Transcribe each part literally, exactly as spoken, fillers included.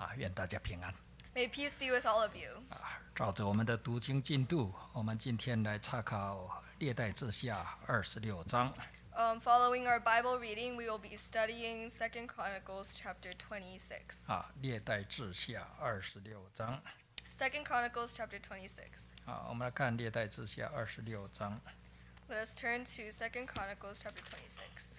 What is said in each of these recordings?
啊，愿大家平安。 May peace be with all of you. 啊，照着我们的读经进度，我们今天来查考列代志下二十六章。 Um, following our Bible reading, we will be studying Second Chronicles chapter twenty-six. 啊，列代志下二十六章。 Second Chronicles chapter twenty-six. 啊，我们来看列代志下二十六章。 Let us turn to Second Chronicles chapter twenty-six.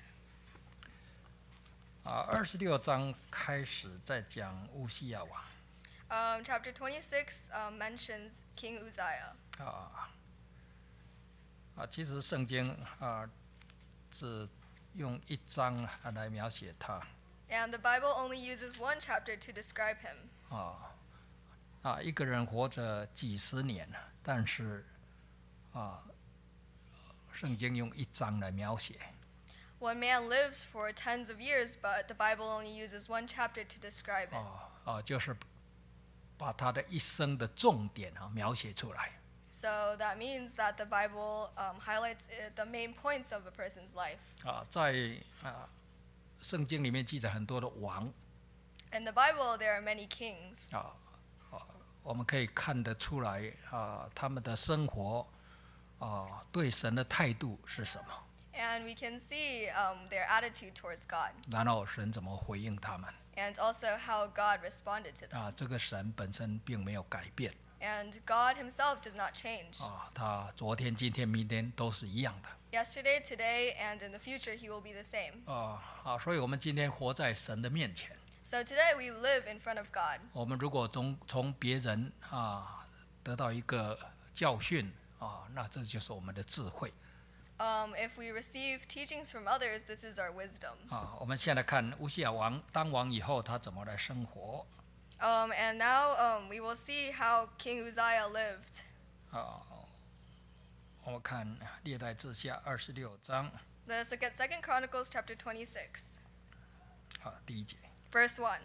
啊，二十六章开始在讲乌西亚王。 Um, chapter twenty-six um, mentions King Uzziah. 啊，啊，其实圣经啊只用一章啊来描写他。 And the Bible only uses one chapter to describe him. 啊啊，一个人活着几十年，但是啊，圣经用一章来描写。 One man lives for tens of years, but the Bible only uses one chapter to describe it. 啊啊，就是把他的一生的重点啊描写出来。 So that means that the Bible um, highlights uh, the main points of a person's life. 啊，在啊圣经里面记载很多的王 In the Bible, there are many kings. 啊啊，我们可以看得出来啊，他们的生活啊对神的态度是什么， And we can see um, their attitude towards God, 然后神怎么回应他们 and also how God responded to them. 啊。这个神本身并没有改变 And God himself does not change. 啊，他昨天、今天、明天都是一样的 Yesterday, today, and in the future, he will be the same. 啊啊，所以我们今天活在神的面前。 So today, we live in front of God. 我们如果从从别人啊得到一个教训啊，那这就是我们的智慧 Um, if we receive teachings from others, this is our wisdom. 啊。我们现在看乌西亚王当王以后，他怎么来生活 Um, and now um, we will see how King Uzziah lived. 啊？我们看列代志下二十六章 Let us look at Second Chronicles chapter twenty-six. 啊，第一节 Verse one.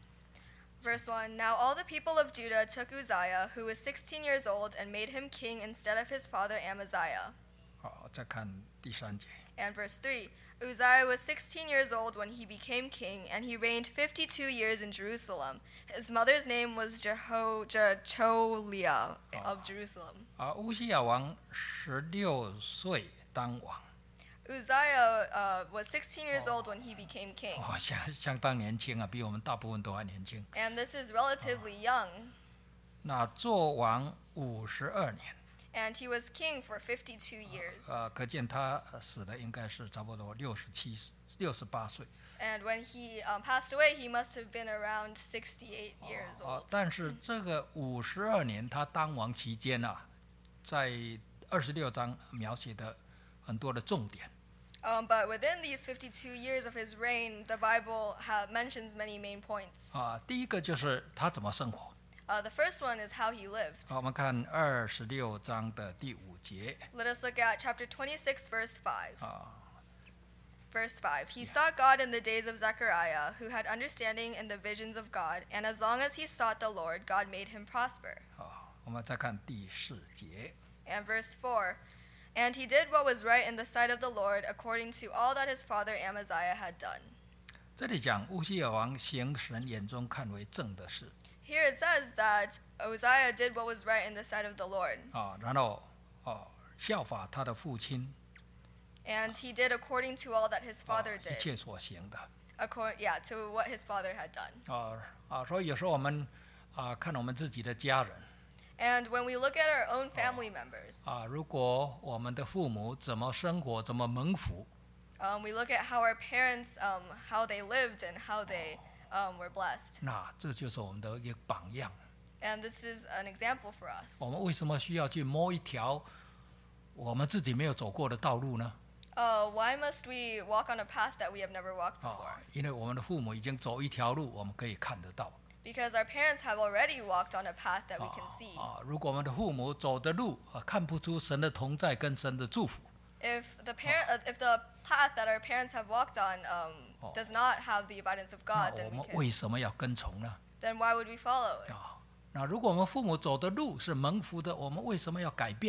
Verse one. Now all the people of Judah took Uzziah, who was sixteen years old, and made him king instead of his father Amaziah. 啊，再看第三节 And verse three. Uzziah was sixteen years old when he became king, and he reigned fifty-two years in Jerusalem. His mother's name was Jeho- Jecholiah of Jerusalem. 啊，乌西亚王十六岁当王 Uzziah uh, was sixteen years old when he became king. 哦，相相当年轻啊，比我们大部分都还年轻。 And this is relatively young. 那做王五十二年。 And he was king for fifty-two years. 呃，可见他呃死的应该是差不多六十七、六十八岁。 And when he um, passed away, he must have been around sixty-eight years 啊 old. 但是这个五十二年他当王期间啊，在二十六章描写的很多的重点 Um, but within these fifty-two years of his reign, the Bible ha- mentions many main points. 啊。第一个就是他怎么生活。 Uh, the first one is how he lived. 好，我们看二十六章的第五节 Let us look at chapter twenty-six, verse five. 啊 Verse five. He sought God in the days of Zechariah, who had understanding in the visions of God, and as long as he sought the Lord, God made him prosper. 好，我们再看第四节 And verse four. And he did what was right in the sight of the Lord, according to all that his father Amaziah had done. 这里讲乌西亚王行神眼中看为正的事 Here it says that Uzziah did what was right in the sight of the Lord, 啊，然后哦效法他的父亲 and he did according to all that his 啊 father 一 did. 切所行的。 According, yeah, to what his father had done. 啊啊，所以有时候我们啊看我们自己的家人 And when we look at our own family members, 啊，如果我们的父母怎么生活，怎么蒙福 um, we look at how our parents, um, how they lived and how they um, were blessed. 那这就是我们的一个榜样。 And this is an example for us. 我们为什么需要去摸一条我们自己没有走过的道路呢？ Uh, why must we walk on a path that we have never walked 啊 before?， 因为我们的父母已经走一条路，我们可以看得到。 Because our parents have already walked on a path that we can see. 啊，如果我们的父母走的路啊看不出神的同在跟神的祝福， If the par- uh, if the path that our parents have walked on um, Oh. does not have the abundance of 那 God, then 我 we 们 can. 为什么要跟从呢？ Then why would we follow it? 啊，那如果我们父母走的路是蒙福的，我们为什么要改变呢？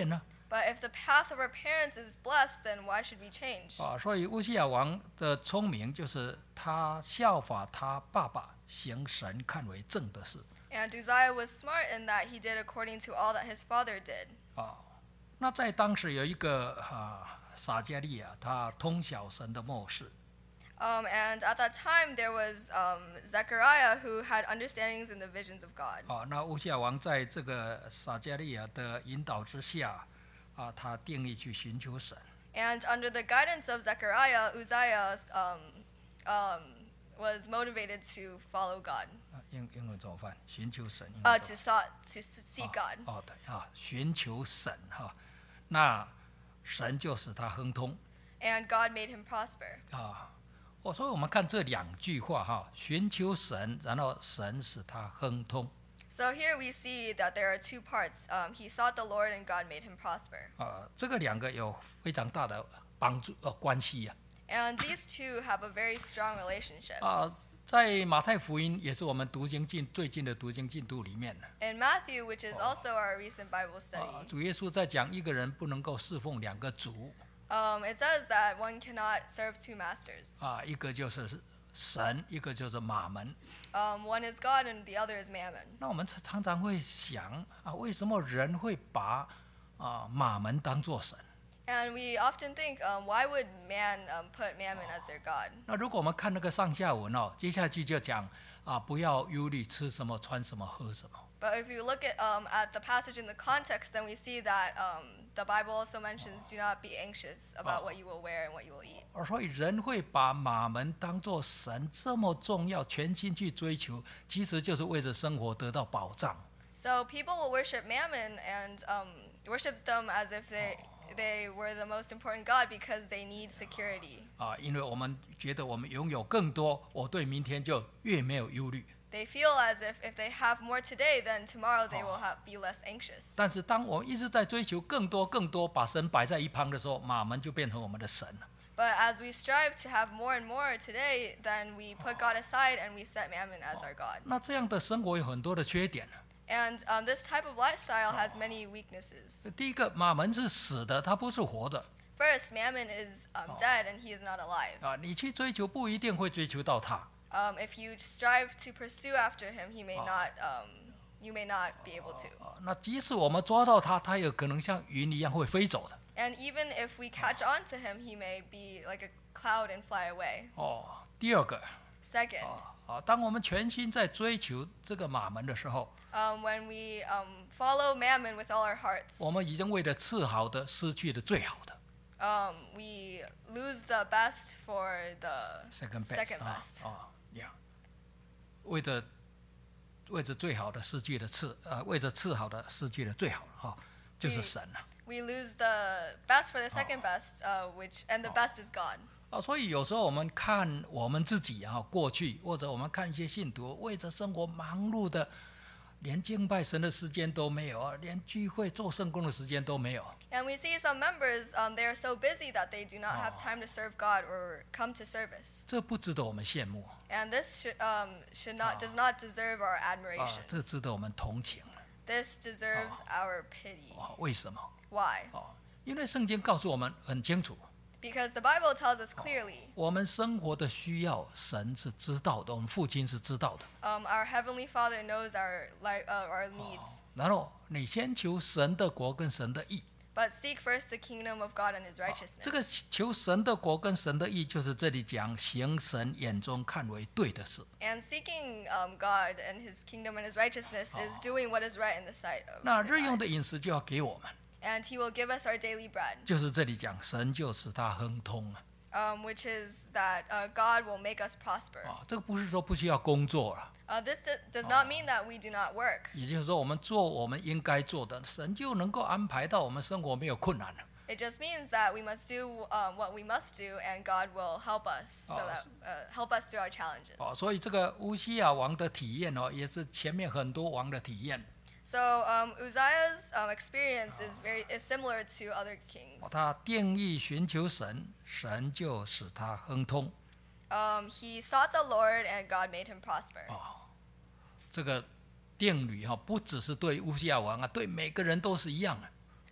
But if the path of our parents is blessed, then why should we change? 啊，所以乌西亚王的聪明就是他效法他爸爸，行神看为正的事。 And Uzziah was smart in that he did according to all that his father did. 啊，那在当时有一个啊撒迦利亚，他通晓神的默示。 Um, and at that time, there was um, Zechariah who had understandings in the visions of God. 啊，那乌西亚王在这个撒迦利亚的引导之下，啊，他定义去寻求神。 And under the guidance of Zechariah, Uzziah um, um, was motivated to follow God, 啊英英文怎么翻？寻求神。英 uh, 文 to 怎么 sought to seek God. 哦，对啊，寻求神哈、那神就使他亨通 And God made him prosper. 啊。哦，所以我们看这两句话哈、寻求神，然后神使他亨通 So here we see that there are two parts. Um, he sought the Lord, and God made him prosper. 啊，这个两个有非常大的帮助呃关系呀 And these two have a very strong relationship. 啊。在马太福音也是我们读经进最近的读经进度里面 In Matthew, which is also our recent Bible 啊， study, 主耶稣在讲一个人不能够侍奉两个主 um, it says that one cannot serve two masters. 啊，一个就是神，一个就是马门。 Um, one is God, and the other is mammon. 那我们常常会想啊，为什么人会把啊马门当作神？ And we often think, um, why would man um, put mammon as their God? 那如果我们看那个上下文哦，接下去就讲啊，不要忧虑吃什么、穿什么、喝什么。 But if you look at um, at the passage in the context, then we see that um, the Bible also mentions, do not be anxious about what you will wear and what you will eat. 而所以人会把马门当作神这么重要，全心去追求，其实就是为着生活得到保障。 So people will worship mammon and um, worship them as if they they were the most important God because they need security. 啊，因为我们觉得我们拥有更多，我对明天就越没有忧虑。 They feel as if if they have more today, then tomorrow they will have, be less anxious. 但是当我们一直在追求更多、更多，把神摆在一旁的时候，马门就变成我们的神了。 But as we strive to have more and more today, then we put God aside and we set mammon as our God. 那这样的生活有很多的缺点。 And um, this type of lifestyle has many weaknesses. 第一个，马门是死的，他不是活的 First, mammon is um, dead and he is not alive. 啊！你去追求不一定会追求到他 Um, if you strive to pursue after him, he may not. Um, you may not be able to. 啊。那即使我们抓到他，他有可能像云一样会飞走的 And even if we catch on to him, he may be like a cloud and fly away. 哦。第二个 Second, 啊啊，当我们全心在追求这个马门的时候， um, when we um, follow mammon with all our hearts, 我们已经为了次好的失去了最好的 um, we lose the best for the second best second 啊 best. 啊呀，为着为着最好的失去了次呃，为着次好的失去了最好的哈、就是神了 We lose the best for the second best, uh, which and the best is God. 啊。所以有时候我们看我们自己啊，过去或者我们看一些信徒，为着生活忙碌的，连敬拜神的时间都没有啊，连聚会做圣工的时间都没有。 And we see some members, um, they are so busy that they do not have time to serve God or come to service. 这不值得我们羡慕 And this should, um, should not, does not deserve our 啊 admiration. 这值得我们同情 This deserves our pity. 啊。为什么 Why? 啊？因为圣经告诉我们很清楚， Because the Bible tells us clearly, 我们生活的需要，神是知道的，我们父亲是知道的。 um, our Heavenly Father knows our, li- uh, our needs. 然后你先求神的国跟神的义， But seek first the kingdom of God and His 啊这个 righteousness. 求神的国跟神的义，就是这里讲行神眼中看为对的事。 And seeking um, God and His kingdom and His righteousness is doing what is right in the sight of 那 His 日用的 eyes. 饮食就要给我们， And He will give us our daily bread, 就是这里讲神就使他亨通啊。 um, which is that uh, God will make us prosper. 啊，这个不是说不需要工作了， Uh, this d- does not mean that we do not work. 也就是说我们做我们应该做的，神就能够安排到我们生活没有困难了。 It just means that we must do um, what we must do, and God will help us so Oh, that uh, help us through our challenges. 哦，所以这个乌西亚王的体验哦，也是前面很多王的体验。 So um, Uzziah's um, experience is very is similar to other kings. 哦他定义寻求神，神就使他亨通。 Um, he sought the Lord, and God made him prosper. 这个定律哈、不只是对乌西亚王啊，对每个人都是一样的。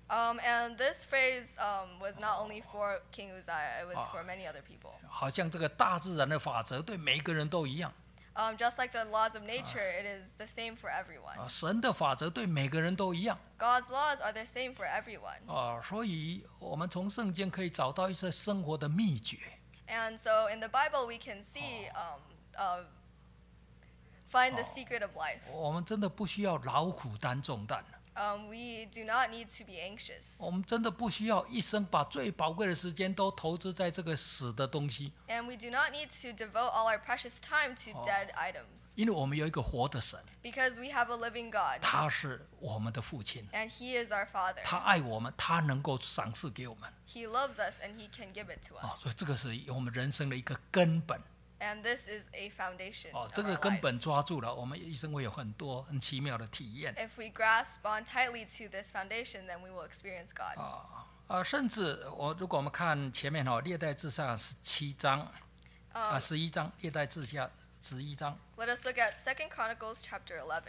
Um, and this phrase um, was not only for King Uzziah, it was for many other people. 好像这个大自然的法则对每个人都一样 Um, just like the laws of nature, it is the same for everyone. 啊，神的法则对每个人都一样 God's laws are the same for everyone. 啊，所以我们从圣经可以找到一些生活的秘诀 And so in the Bible, we can see, um, uh, find the secret of life. 我们真的不需要劳苦担重担， Um, we do not need to be anxious. 我们真的不需要一生把最宝贵的时间都投资在这个死的东西， And we do not need to devote all our precious time to dead items. 因为我们有一个活的神， Because we have a living God. 他是我们的父亲， And He is our Father. 他爱我们，他能够赏赐给我们 He loves us and He can give it to 啊， us. 所以这个是我们人生的一个根本 And this is a foundation 哦， of 这个 our 根 life. 本抓住了，我们一生会有很多很奇妙的体验 If we grasp on tightly to this foundation, then we will experience God. 啊啊，甚至我如果我们看前面哈，列代志下十七章啊 Um, 十一章，列代志下十一章 let us look at Second Chronicles chapter eleven.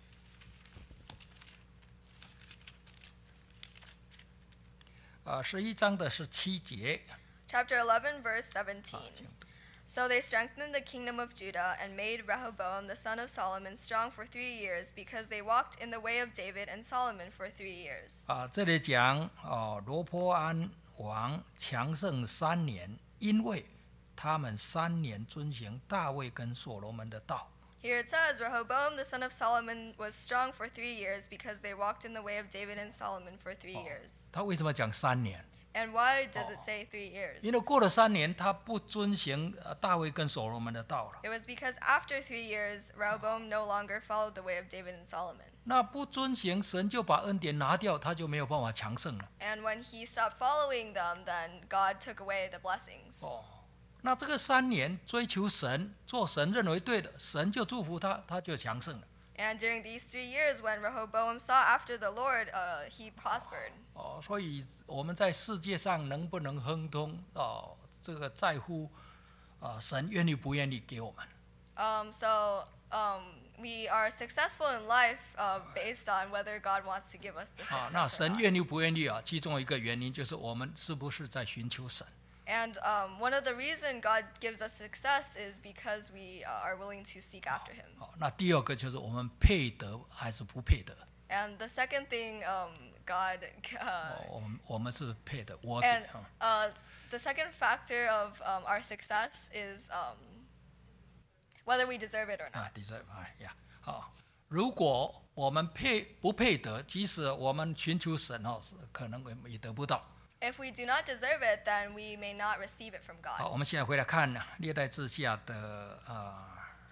啊十一章的十七节 Chapter eleven, verse 啊 seventeen. So they strengthened the kingdom of Judah and made Rehoboam the son of Solomon strong for three years, because they walked in the way of David and Solomon for three years. 啊，这里讲哦，罗波安王强盛三年，因为他们三年遵行大卫跟所罗门的道。 Here it says, Rehoboam the son of Solomon was strong for three years, because they walked in the way of David and Solomon for three years. 他为什么讲三年？ And why does it say three years? 因为过了三年，他不遵行呃大卫跟所罗门的道了。 It was because after three years, Rehoboam no longer followed the way of David and Solomon. 那不遵行，神就把恩典拿掉，他就没有办法强盛了。 And when he stopped following them, then God took away the blessings. 哦，那这个三年追求神，做神认为对的，神就祝福他，他就强盛了。 And during these three years, when Rehoboam sought after the Lord, uh, he prospered. 哦，所以我们在世界上能不能亨通，哦，这个在乎，啊、神愿意不愿意给我们。 Um, so um, we are successful in life uh, based on whether God wants to give us the 啊，那 success or 神 not. 愿意不愿意啊？其中一个原因就是我们是不是在寻求神。 And um, one of the reasons God gives us success is because we uh, are willing to seek after Him. 好，那第二个就是我们配得还是不配得？ And the second thing, um, God, 哦 uh, 我们我们是配得，我 and 啊 uh, the second factor of um, our success is um, whether we deserve it or 啊 not. ，deserve 哎呀，好，如果我们配不配得，即使我们寻求神哦，是可能也得不到。 If we do not deserve it, then we may not receive it from 好， God. 我们现在回来看列代志下的呃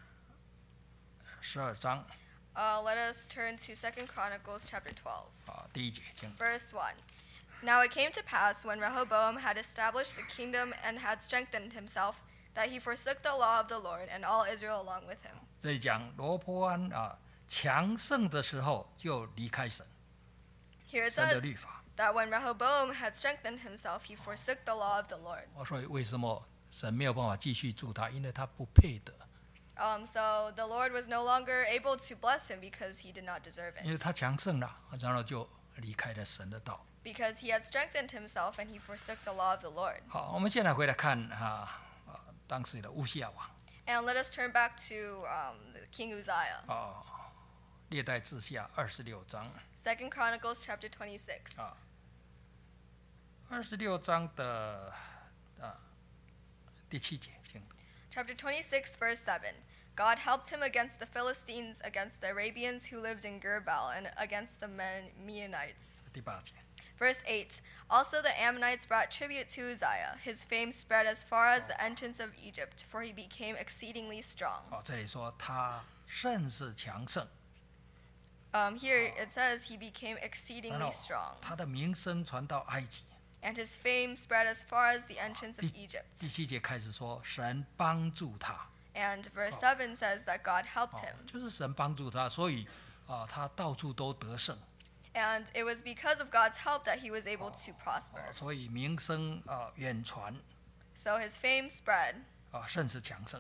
十二章 Uh, let us turn to Second Chronicles chapter twelve. 啊第一节，请 Verse one. Now it came to pass, when Rehoboam had established a kingdom and had strengthened himself, that he forsook the law of the Lord and all Israel along with him. 这里讲罗波安啊强盛的时候就离开神， Here it 神的 says 律法。 that when Rehoboam had strengthened himself, he forsook the law of the Lord. 我所以为什么神没有办法继续助他？因为他不配得， Um, so the Lord was no longer able to bless him because he did not deserve 因为 it. 他强盛了，然后就离开了神的道。 Because he had strengthened himself and he forsook the law of the Lord. 好，我们现在回来看啊啊当时的乌西亚王 And let us turn back to um, King Uzziah. 啊，列代志下二十六章 Second Chronicles chapter twenty-six. 啊，二十六章的啊第七节，请 Chapter twenty-six, verse seven. God helped him against the Philistines, against the Arabians who lived in Girbal, and against the Men- Meunites. 第八节。 Verse eight. Also the Ammonites brought tribute to Uzziah. His fame spread as far as the entrance of Egypt, for he became exceedingly strong. 哦，这里说他甚是强盛， Um, here it says he became 然 exceedingly 后 strong, 他的名声传到埃及。 and his fame spread as far as the entrance of 第 Egypt. 第七节开始说神帮助他， And verse seven says that God helped 哦 him. 就是神帮助他，所以啊他到处都得胜。 And it was because of God's help that he was able to 哦 prosper. 所以名声啊远传 So his fame spread, 啊甚是强盛。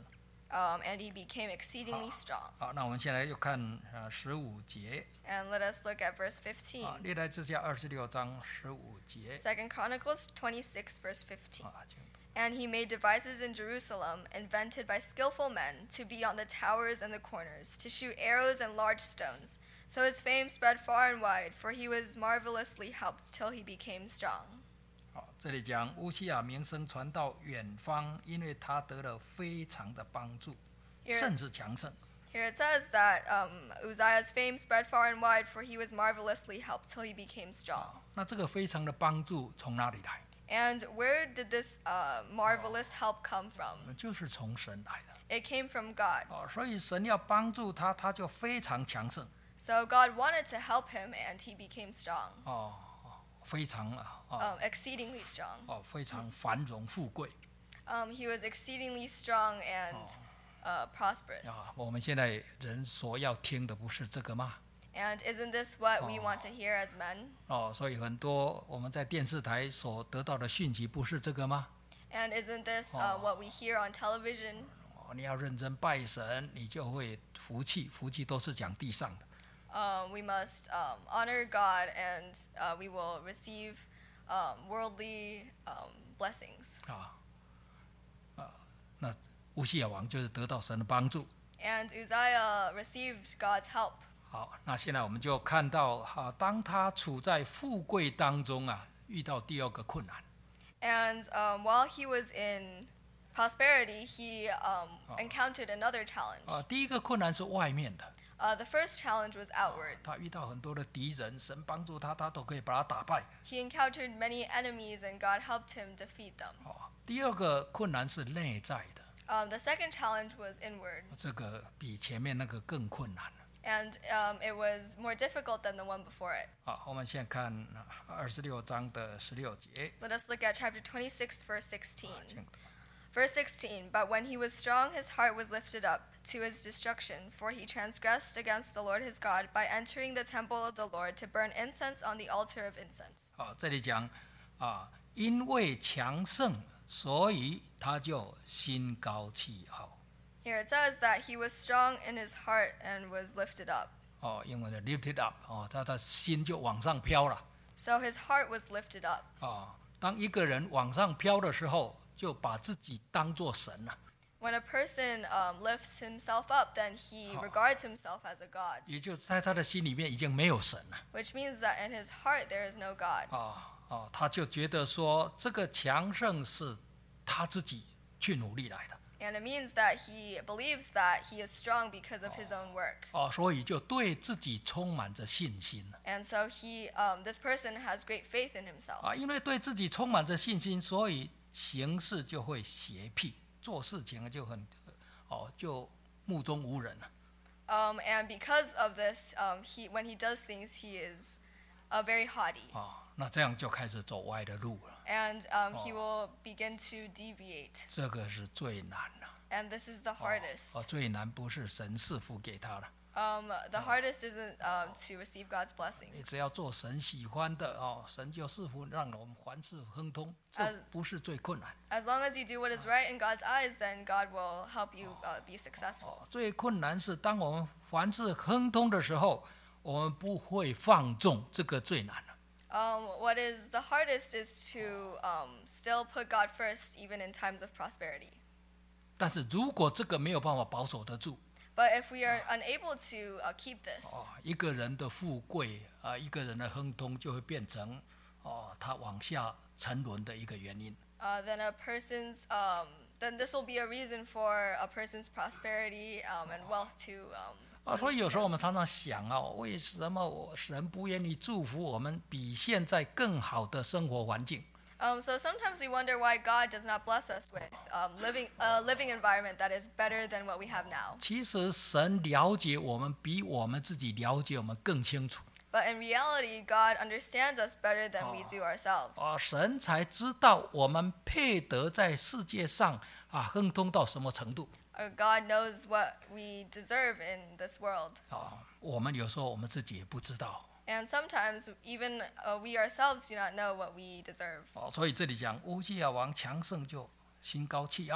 um, and he became exceedingly strong. 好，那我们现在又看呃十五节 And let us look at verse fifteen. 啊，历代志下二十六章十五节 Second Chronicles twenty-six, verse fifteen. 啊，请 And he made devices in Jerusalem, invented by skillful men, to be on the towers and the corners, to shoot arrows and large stones. So his fame spread far and wide, for he was marvelously helped till he became strong. 好，这里讲乌西雅名声传到远方，因为他得了非常的帮助， Here- 甚至强盛。 Here it says that um, Uzziah's fame spread far and wide, for he was marvelously helped till he became strong. 那这个非常的帮助从哪里来？ And where did this uh, marvelous help come from? 就是从神来的。 It came from God. 哦，所以神要帮助他，他就非常强盛。 So God wanted to help him, and he became strong, 哦，哦非常啊，哦 um, exceedingly strong. 哦，非常繁荣富贵 Um, he was exceedingly strong and uh, prosperous. 啊！我们现在人所要听的不是这个吗？ And isn't this what we Oh. want to hear as men? 哦，所以很多我们在电视台所得到的讯息不是这个吗？ And isn't this uh, Oh. what we hear on television? 哦，你要认真拜神，你就会福气，福气都是讲地上的。 Um, we must um, honor God, and uh, we will receive um, worldly um, blessings. 啊啊，那乌西雅王就是得到神的帮助。 And Uzziah received God's help. 好，那现在我们就看到啊，当他处在富贵当中啊，遇到第二个困难。 And um, while he was in prosperity, he um, Oh. encountered another challenge. 啊，第一个困难是外面的， Uh, the first challenge was outward. 他遇到很多的敌人，神帮助他，他都可以把他打败。 He encountered many enemies, and God helped him defeat them. 哦，第二个困难是内在的， Um, the second challenge was inward, 这个比前面那个更困难。 and um, it was more difficult than the one before it. 好，我们先看二十六章的十六节。 Let us look at chapter twenty-six, verse sixteen. 啊请 Verse sixteen, But when he was strong, his heart was lifted up to his destruction, for he transgressed against the Lord his God by entering the temple of the Lord to burn incense on the altar of incense. 好，这里讲啊，因为强盛，所以他就心高气傲。 Here it says that he was strong in his heart and was lifted up. 哦，英文的 lifted up，哦，他的心就往上飘了。 So his heart was lifted up. 哦，当一个人往上飘的时候，就把自己当作神了。 When a person um, lifts himself up, then he Oh. regards himself as a god, 也就在他的心里面已经没有神了。 which means that in his heart there is no God. 哦哦，他就觉得说这个强盛是他自己去努力来的。 And it means that he believes that he is strong because of his own work. 哦，所以就对自己充满着信心了。 And so he, um, this person has great faith in himself. 啊，因为对自己充满着信心，所以行事就会邪僻，做事情就很，哦，就目中无人了。 Um, and because of this, um, he, when he does things, he is uh, very haughty. 啊，那这样就开始走歪的路了。 And um, he Oh. will begin to deviate. 这个是最难的。 And this is the 哦 hardest. 哦，最难不是神赐福给他了， Um, the hardest isn't um, to receive God's blessing. 你只要做神喜欢的哦，神就赐福，让我们凡事亨通，这 As- 不是最困难。 As long as you do what is right in God's eyes, then God will help you uh, be successful. 哦，最困难是当我们凡事亨通的时候，我们不会放纵，这个最难了。 Um, what is the hardest is to um, still put God first, even in times of prosperity. 但是如果这个没有办法保守得住， But if we are unable to uh, keep this, 哦，一个人的富贵啊、一个人的亨通就会变成哦，他往下沉沦的一个原因。 uh, then a person's um, then this will be a reason for a person's prosperity um, and wealth to. Um, 啊，所以有时候我们常常想啊，为什么我神不愿意祝福我们比现在更好的生活环境？ Um, so sometimes we wonder why God does not bless us with um, living a living environment that is better than what we have now. 其实神了解我们，比我们自己了解我们更清楚。 But in reality, God understands us better than we do ourselves. 啊，神才知道我们配得在世界上啊亨通到什么程度。 Uh, God knows what we deserve in this world. 啊，我们有时候我们自己也不知道。 And sometimes even uh, we ourselves do not know what we deserve. 哦，所以这里讲乌西亚王强盛就心高气傲。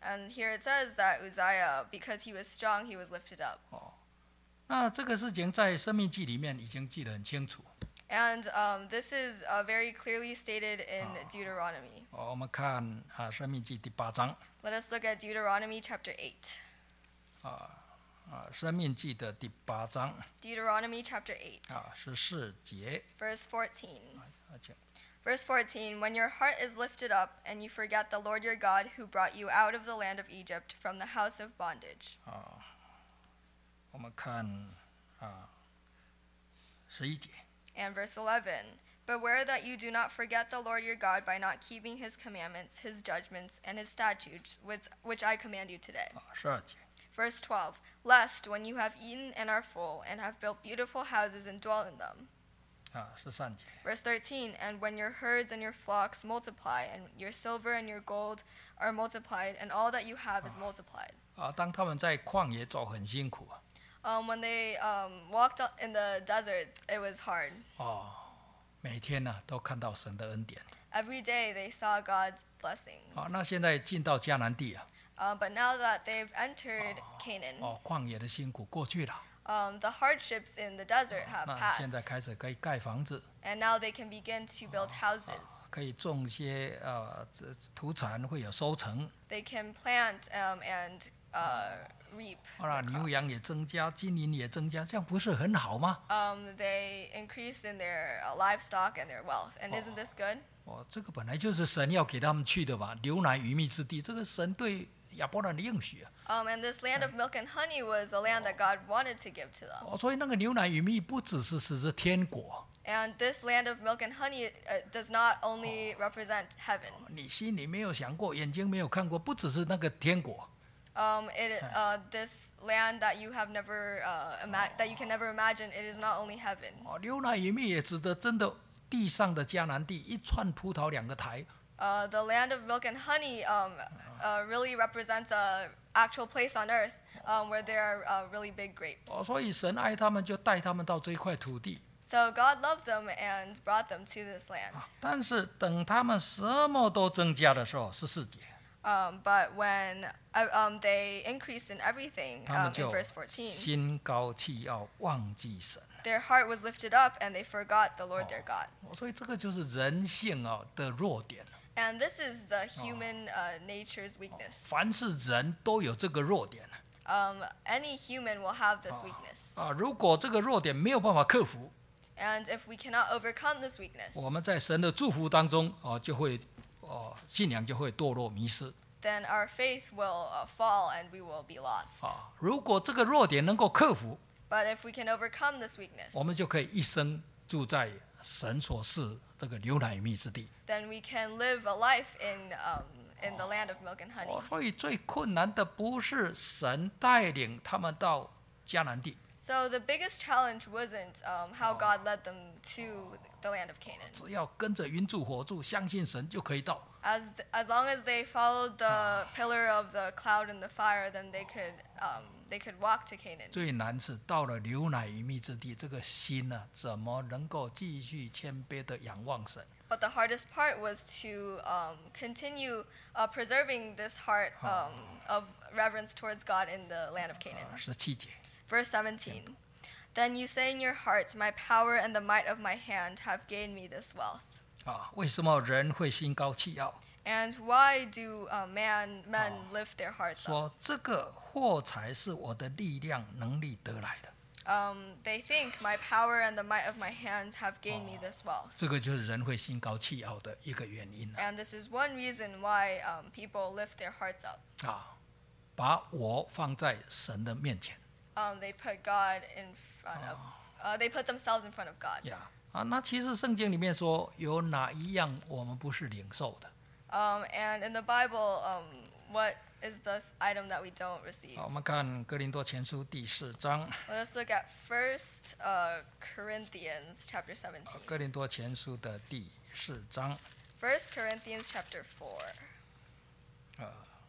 And here it says that Uzziah, because he was strong, he was lifted up. 哦，那这个事情在《生命记》里面已经记得很清楚。 And um, this is uh, very clearly stated in Deuteronomy. 哦，我们看啊，《生命记》第八章 Let us look at Deuteronomy chapter eight. 啊啊，《生命记》的第八章 Deuteronomy chapter eight, 啊十四节， verse fourteen. 而且 Verse fourteen, when your heart is lifted up and you forget the Lord your God who brought you out of the land of Egypt from the house of bondage. 啊，我们看啊十一节。 And verse eleven, beware that you do not forget the Lord your God by not keeping his commandments, his judgments, and his statutes, which, which I command you today. 啊，十二节 Verse twelve, lest when you have eaten and are full and have built beautiful houses and dwell in them. 啊，十三节 Verse thirteen, and when your herds and your flocks multiply, and your silver and your gold are multiplied, and all that you have is multiplied. 啊，当他们在旷野走很辛苦啊， Um, when they um, walked in the desert, it was hard. 哦，每天呢、都看到神的恩典。 Every day they saw God's blessings. 好，那现在进到迦南地啊， Uh, but now that they've entered Canaan, 哦，旷野的辛苦过去了， um, the hardships in the desert have 那现在 passed, 开始可以盖房子， and now they can begin to build houses. 可以种一些呃这土产，会有收成。 They can plant um, and uh, reap. 好了， their 牛 crops. 羊也增加，金银也增加，这样不是很好吗？ Um, they increase in their uh, livestock and their wealth, and isn't this good? 哦，这个本来就是神要给他们去的吧，流奶与蜜之地，这个神对亚伯兰的应许啊。 Um, and this land of milk and honey was a land that God wanted to give to them. 哦，所以那个牛奶与蜜不只是指着天国， And this land of milk and honey uh, does not only represent heaven. 你心里没有想过，眼睛没有看过，不只是那个天国。 Um, it, uh, this land that you have never uh, ima- that you can never imagine, it is not only heaven. 哦，牛奶与蜜也指着真的地上的迦南地，一串葡萄两个台。 Uh, the land of milk and honey um, uh, really represents a actual place on earth um, where there are uh, really big grapes. 哦，所以神爱他们，就带他们到这一块土地。 So God loved them and brought them to this land. 但是等他们什么都增加的时候，十四节， Um, but when uh, um, they increased in everything, 他 um, 们 in 就 verse fourteen, 心高气傲，忘记神。 their heart was lifted up and they forgot the Lord their God. 哦，所以这个就是人性啊的弱点。 And this is the human uh, nature's weakness. 凡是人都有这个弱点 Um, any human will have this weakness. 啊。如果这个弱点没有办法克服， And if we cannot overcome this weakness, 我们在神的祝福当中哦，就会哦信仰就会堕落迷失 then our faith will uh, fall and we will be lost. 啊。如果这个弱点能够克服， But if we can overcome this weakness, 我们就可以一生住在神所赐这个牛奶与蜜之地。 then we can live a life in, um, in the land of milk and honey. 哦，所以最困难的不是神带领他们到迦南地， So the biggest challenge wasn't um, how God led them to the land of Canaan. 只要跟着云柱火柱，相信神就可以到。 As, th- as long as they followed the pillar of the cloud and the fire, then they could, um, they could walk to Canaan. 最难是到了牛奶与蜜之地，这个心呢、怎么能够继续谦卑的仰望神？ But the hardest part was to um, continue uh, preserving this heart um, of reverence towards God in the land of Canaan. 十七节， Verse seventeen. Then you say in your heart, my power and the might of my hand have gained me this wealth. 啊，为什么人会心高气傲？ And why do uh, man men lift their hearts up? 说这个货财是我的力量能力得来的， Um, they think my power and the might of my hand have gained me this wealth. 这个就是人会心高气傲的一个原因了 And this is one reason why um, people lift their hearts up. 啊，把我放在神的面前 Um, they put God in front of, uh, they put themselves in front of God. 呀啊，那其实圣经里面说有哪一样我们不是领受的？ Um, and in the Bible, um, what is the item that we don't receive? 好，我们看哥林多前书第四章， Let us look at First uh, Corinthians chapter 啊 seventeen. 哥林多前书的第四章， First Corinthians chapter four. 啊，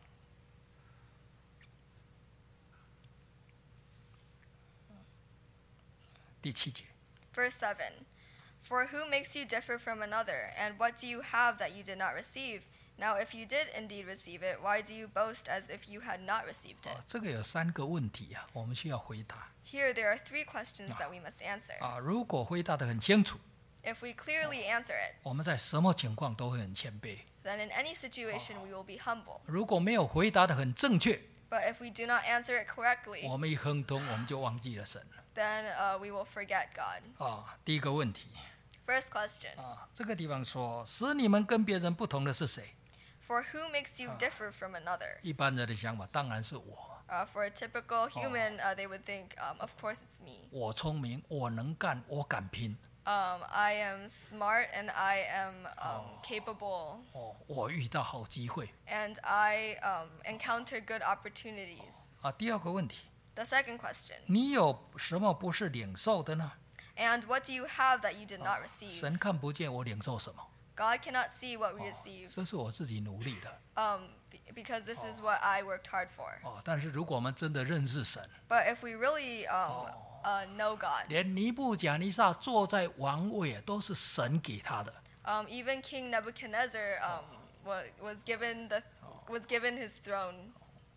第七节。 Verse seven. For who makes you differ from another? And what do you have that you did not receive? Now, if you did indeed receive it, why do you boast as if you had not received it? 哦，这个有三个问题啊，我们需要回答 Here, there are three questions that we must answer. 啊。如果回答得很清楚， If we clearly answer it, 我们在什么情况都会很谦卑； then in any situation we will be humble. 如果没有回答得很正确， But if we do not answer it correctly, 我们一亨通，我们就忘记了神 then uh, we will forget God. 啊。第一个问题 First question, 啊，这个地方说，使你们跟别人不同的是谁？ for who makes you differ from another? 一般人的想法当然是我， Uh, for a typical human, uh, they would think, um, of course it's me. 我聪明，我能干，我敢拼。 Um, I am smart and I am um, capable 哦，我遇到好机会 and I um, encounter good opportunities. 啊。第二个问题， The second question, 你有什么不是领受的呢？ and what do you have that you did not receive? 神看不见我领受什么， God cannot see what we receive 这是我自己努力的 um, be- because this is what I worked hard for. 哦。但是如果我们真的认识神， But if we really um, uh, know God, 连尼布甲尼撒坐在王位啊，都是神给他的。 um, even King Nebuchadnezzar um, was, was given the was given his throne.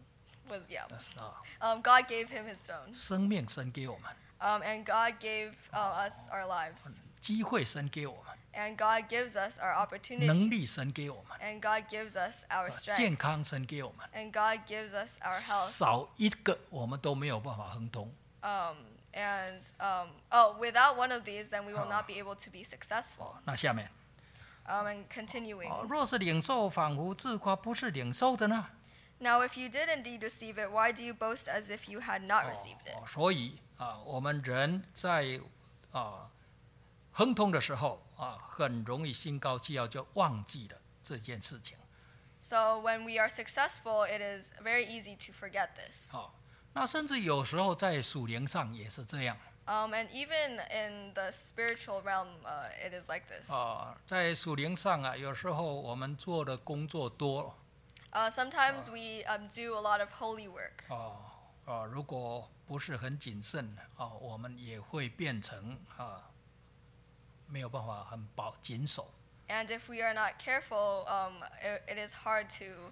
Was yeah, 但是啊， um, God gave him his throne, 生命神给我们， um, and God gave uh, us our lives, 机会神给我们， and God gives us our 能力 opportunities, 神给我们， and God gives us our 健 strength, 康神给我们， and God gives us our health. 少一个我们都没有办法亨通。 Um, and um, oh, without one of these, then we will not be able to be successful. 那下面 Um, and continuing. 哦，若是领受，仿佛自夸不是领受的呢？ Now, if you did indeed receive it, why do you boast as if you had not received it? 哦，所以啊，我们人在啊亨通的时候啊，很容易心高气傲，就忘记了这件事情。 So when we are successful, it is very easy to forget this. 哦，那甚至有时候在属灵上也是这样 Um, and even in the spiritual realm, uh, it is like this. 啊，在属灵上啊，有时候我们做的工作多 Uh, sometimes we um, do a lot of holy work. 啊啊，如果不是很谨慎啊，我们也会变成啊没有办法很保谨守。 And if we are not careful, um, it, it is hard to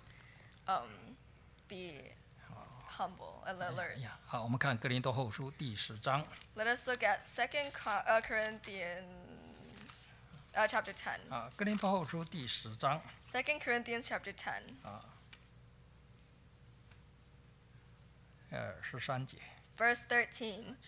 um, be humble and alert. 呀，好，我们看哥林多后书第十章 Let us look at Second Co- uh, Corinthians uh, chapter ten. 啊，哥林多后书第十章 Second Corinthians chapter ten, 啊，呃，十三节， verse thirteen.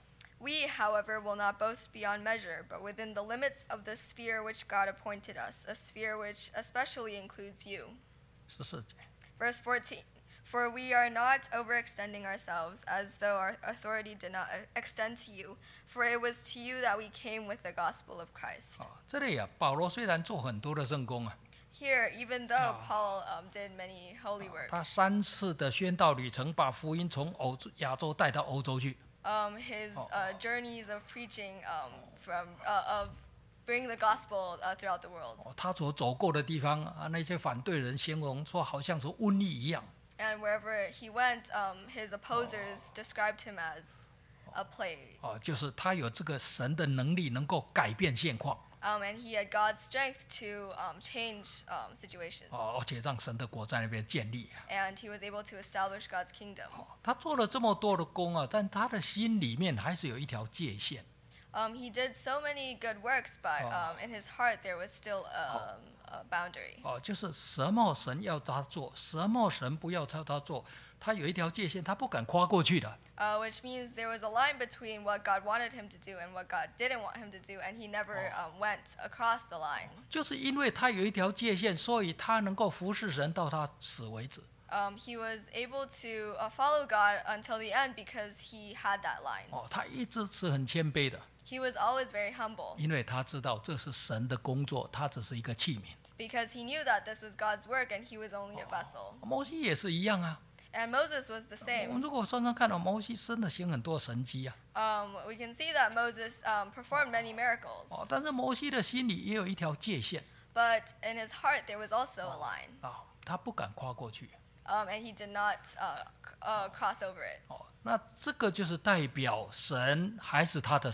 We, however, will not boast beyond measure, but within the limits of the sphere which God appointed us, a sphere which especially includes you. 十四节， Verse fourteen. For we are not overextending ourselves as though our authority did not uh, extend to you, for it was to you that we came with the gospel of Christ. 啊，这里啊，保罗虽然做很多的圣工啊， Here, even though Ah. Paul um, did many holy 他 works, 三次的宣道旅程，把福音从欧洲亚洲带到欧洲去。 um, his Oh. uh, journeys of preaching um, from uh, of bringing the gospel uh, throughout the world. 哦，他所走过的地方啊，那些反对人形容说好像是瘟疫一样。 And wherever he went, um, his opposers described him as a plague. 哦，就是他有这个神的能力，能够改变现况。 Um, and he had God's strength to um, change um, situations. 哦，而且让神的国在那边建立。 And he was able to establish God's kingdom. 他做了这么多的工啊，但他的心里面还是有一条界限。 Um, he did so many good works, but Oh. um, in his heart there was still a, a boundary. 哦，就是什么神要他做，什么神不要他他做，他有一条界限，他不敢跨过去的。 Uh, which means there was a line between what God wanted him to do and what God didn't want him to do, and he never um, went across the line. 就是因为他有一条界限，所以他能够服侍神到他死为止。 Um, he was able to uh, follow God until the end because he had that line. 哦，他一直是很谦卑的， He was always very humble 因为他知道这是神的工作，他只是一个器皿。 because he knew that this was God's work and he was only a vessel. 摩西也是一样啊。 And Moses was the 我们 same. 如果算算看到、摩西真的行很多神迹啊， Um, we can see that Moses um, performed many miracles, 哦，但是摩西的心里也有一条界限 but in his heart there was also a line, 啊，他不敢跨过去。 um, and he did not uh, c- uh, cross over it. 哦，那这个就是代表神还是他的神，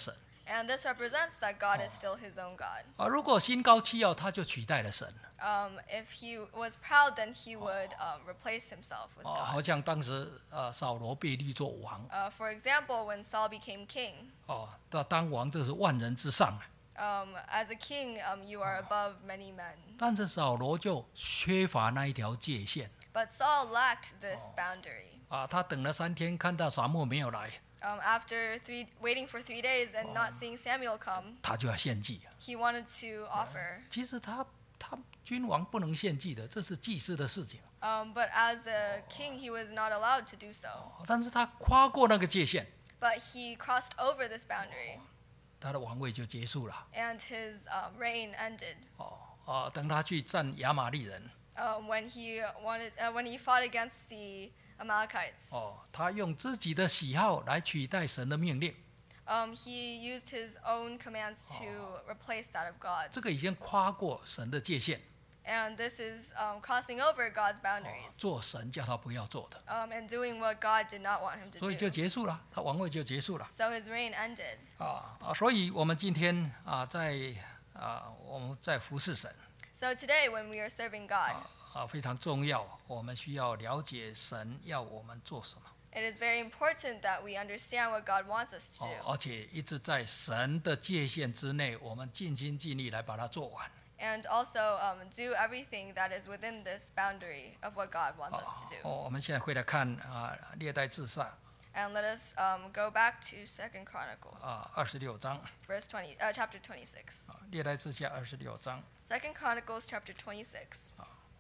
And this represents that God is still his own God. 啊，如果心高气傲，他就取代了神。 Um, if he was proud, then he would um, replace himself with 哦，好 God. 像当时呃扫罗被立作王， Uh, for example, when Saul became king, 哦，他当王这是万人之上， um, as a king, um, you are above many men. 但是扫罗就缺乏那一条界限 But Saul lacked this boundary. 啊，他等了三天，看到撒母没有来， Um, after three, waiting for three days and not seeing Samuel come, 他就要献祭。 he wanted to offer. 其实他他君王不能献祭的，这是祭司的事情。 Um, but as a king, he was not allowed to do so. 哦但是他跨过那个界限， But he crossed over this boundary, 他的王位就结束了。 and his um, reign ended. 哦哦，等他去战亚玛利人， Um, when he wanted, uh, when he fought against the Amalekites, 哦，他用自己的喜好来取代神的命令， um, he used his own commands to replace that of God's. 这个已经跨过神的界限。 And this is um, crossing over God's 哦 boundaries, 做神叫他不要做的， um, and doing what God did not want him to 所以就 do. 结束了，他王位就结束了。 So his reign ended. 啊啊，所以我们今天啊，在啊我们在服侍神 So today, when we are serving God, 啊啊非常重要，我们需要了解神要我们做什么。 it is very important that we understand what God wants us to 哦 do, 而且一直在神的界限之内，我们尽心尽力来把它做完。 and also um, do everything that is within this boundary of what God wants 哦 us to do. 哦，我们现在回来看啊列代志上 And let us um, go back to Second Chronicles, 啊二十六章 verse twenty, uh, chapter twenty-six. 啊列代志下二十六章， Second Chronicles, chapter twenty-six,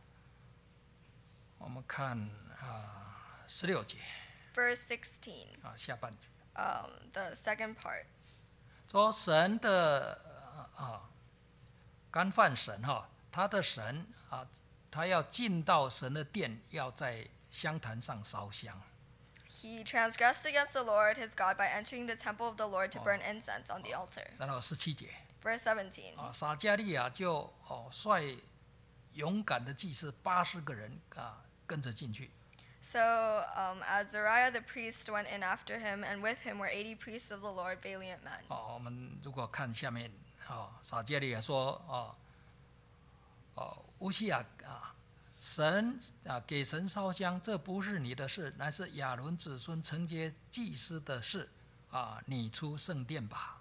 我们看啊十六节 verse sixteen, 啊下半句， um, the second part. 说神的啊啊干犯神哈，他的神啊，他要进到神的殿，要在香坛上烧香。 He transgressed against the Lord his God by entering the temple of the Lord to burn incense on the altar. 然后十七节 Verse seventeen. 啊，撒迦利亚就哦率勇敢的祭司八十个人啊跟着进去。 So um, Azariah the priest went in after him, and with him were eighty priests of the Lord, valiant men. 哦，我们如果看下面啊，撒迦利亚说哦哦乌西亚啊。神啊，给神烧香，这不是你的事，乃是亚伦子孙承接祭司的事啊！你出圣殿吧。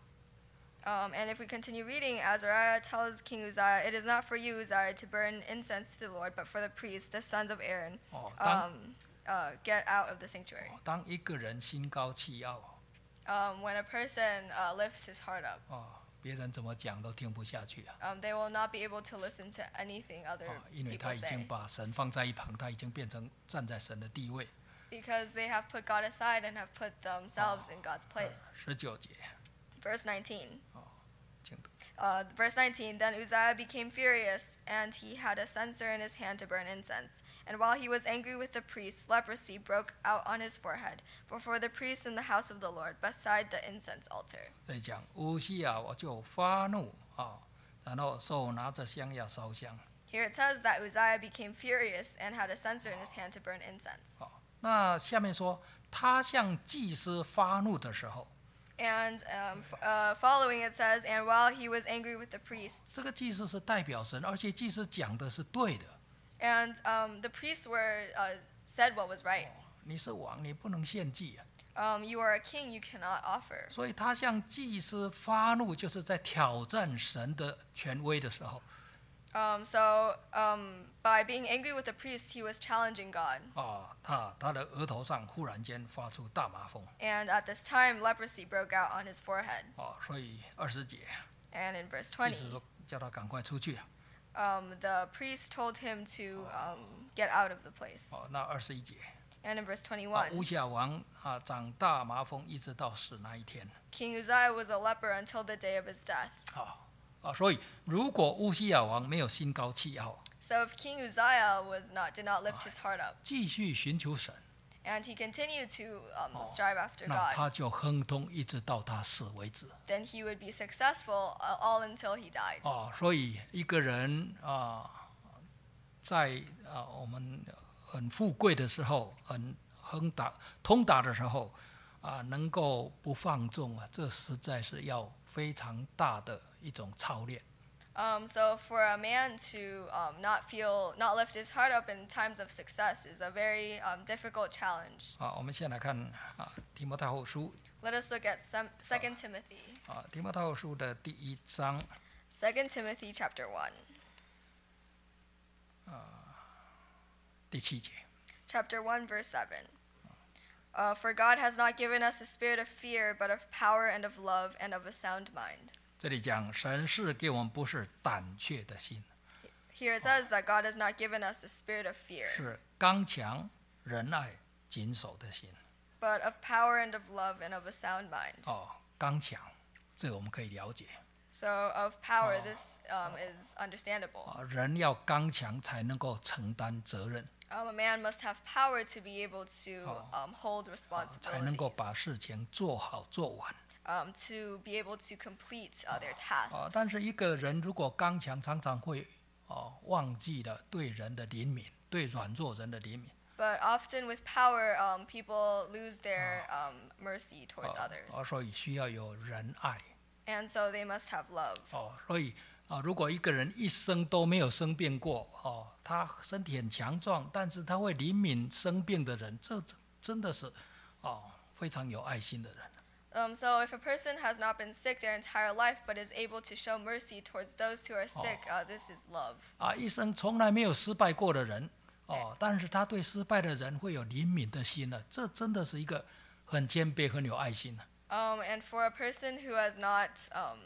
Um, and if we continue reading, Azariah tells King Uzziah, "It is not for you, Uzziah, to burn incense to the Lord, but for the priests, the sons of Aaron. 哦，当 Um, uh, get out of the sanctuary." 哦当一个人心高气傲， Um, when a person uh, lifts his heart up, 哦，别人怎么讲都听不下去啊！ um, they will not be able to listen to anything other 哦，因为 people 他已经 say, 把神放在一旁，他已经变成站在神的地位。 because they have put God aside and have put themselves in God's place. 十九节， Verse nineteen. 请读。 Uh, verse nineteen, then Uzziah became furious, and he had a censer in his hand to burn incense. And while he was angry with the priests, leprosy broke out on his forehead, for for the priests in the house of the Lord, beside the incense altar. 这里讲乌西亚，我就发怒啊，然后手拿着香要烧香。 Here it says that Uzziah became furious and had a censer in his hand to burn incense. 好，那下面说他向祭司发怒的时候， And um, f- uh, following it says, and while he was angry with the priests, 这个祭司是代表神，而且祭司讲的是对的。 and um, the priests were uh, said what was right. 你是王，你不能献祭啊。 Um, you are a king, you cannot offer. 所以他向祭司发怒，就是在挑战神的权威的时候 Um, so um, by being angry with the priest, he was challenging God. 啊，他他的额头上忽然间发出大麻风 And at this time, leprosy broke out on his forehead. 啊，所以二十节， And in verse 祭 twenty, 司说叫他赶快出去 um, the priest told him to um, get out of the place. 哦，那二十一节 And in verse 啊， twenty-one, 乌西亚王啊长大麻风，一直到死那一天 King Uzziah was a leper until the day of his death. 啊啊，所以如果乌西亚王没有心高气傲， So if King Uzziah was not did not lift his heart up, 继续寻求神， and he continued to um, strive after 那 God, 他就亨通一直到他死为止 then he would be successful uh, all until he died. 啊。所以一个人啊，在啊我们很富贵的时候，很亨达通达的时候，啊啊，能够不放纵啊，这实在是要非常大的一种操练。 Um, so for a man to um, not feel, not lift his heart up in times of success is a very um, difficult challenge. 啊，我们先来看啊提摩太后书 Let us look at some, Second Timothy. 啊提摩太后书的第一章 Second Timothy chapter one. 第七节。 Chapter one, verse seven. Uh, for God has not given us a spirit of fear, but of power and of love and of a sound mind. 这里讲神是给我们不是胆怯的心， Here it says that God has not given us a spirit of fear, 是刚强、仁爱、谨守的心。 but of power and of love and of a sound mind. 哦，刚强，这个我们可以了解。 So of power, this um, is understandable. 啊，人要刚强才能够承担责任， Um, a man must have power to be able to Oh. um, hold 啊才能够 responsibilities, 把事情做好做完。 um, to be able to complete uh, their 啊， tasks. 但是一个人如果刚强，常常会哦忘记了对人的怜悯，对软弱人的怜悯。 But often with power, um, people lose their um, mercy 哦 towards others. 哦，所以需要有仁爱。 And so they must have love. 哦，所以啊，如果一个人一生都没有生病过，哦，他身体很强壮，但是他会怜悯生病的人，这真真的是哦非常有爱心的人。 Um, so if a person has not been sick their entire life but is able to show mercy towards those who are sick, uh, this is love. 啊，一生从来没有失败过的人，哦，但是他对失败的人会有怜悯的心呢，这真的是一个很谦卑、很有爱心的。 Um, and for a person who has not um,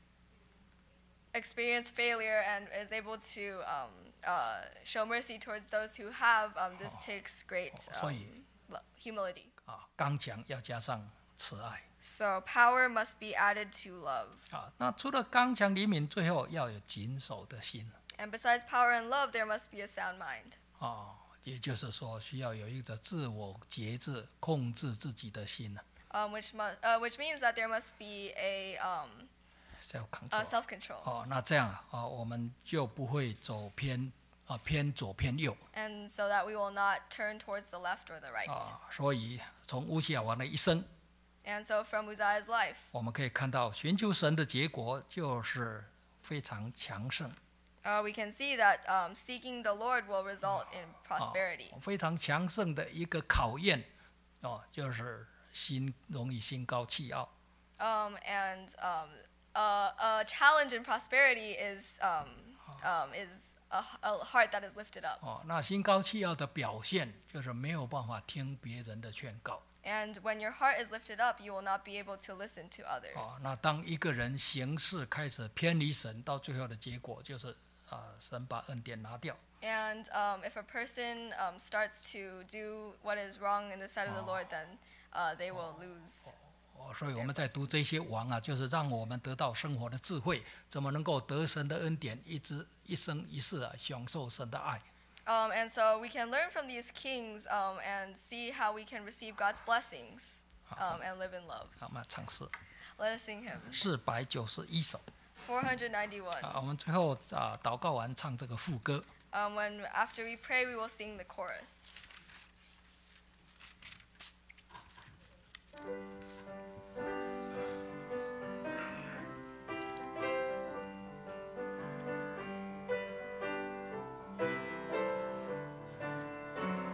experienced failure and is able to um, uh, show mercy towards those who have, um, this takes great um, 所以 lo- humility. 啊，刚强要加上慈爱 So power must be added to love. 啊。那除了刚强怜悯，最后要有谨守的心 And besides power and love, there must be a sound mind. 啊，也就是说，需要有一个自我节制、控制自己的心呢 Um, which, mu- uh, which means that there must be a um, ，self uh, control。 self-control. 哦，那这样啊，啊我们就不会走偏啊偏左偏右 And so that we will not turn towards the left or the right. 啊。所以从乌西亚王的一生， And so from Uzziah's life, 我们可以看到寻求神的结果就是非常强盛 uh, we can see that um, seeking the Lord will result in 啊 prosperity. 非常强盛的一个考验哦，就是心容易心高气傲 Um, and um, uh, a challenge in prosperity is, um, um, is a, a heart that is lifted up. 哦。那心高气傲的表现就是没有办法听别人的劝告 And when your heart is lifted up, you will not be able to listen to 哦 others. 那当一个人行事开始偏离神，到最后的结果就是啊，神把恩典拿掉 And um, if a person um, starts to do what is wrong in the sight of the Lord, then uh, they will lose. 哦。所以我们在读这些王啊，就是让我们得到生活的智慧，怎么能够得神的恩典，一直一生一世啊享受神的爱。 Um, and so we can learn from these kings um, and see how we can receive God's blessings um, and live in love. 好，我们尝试 Let us sing hymn 四百九十一首 four ninety-one. 啊。我们最后啊祷告完唱这个副歌。 Um, when after we pray, we will sing the chorus.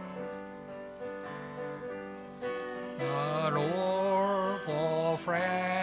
The Lord for friend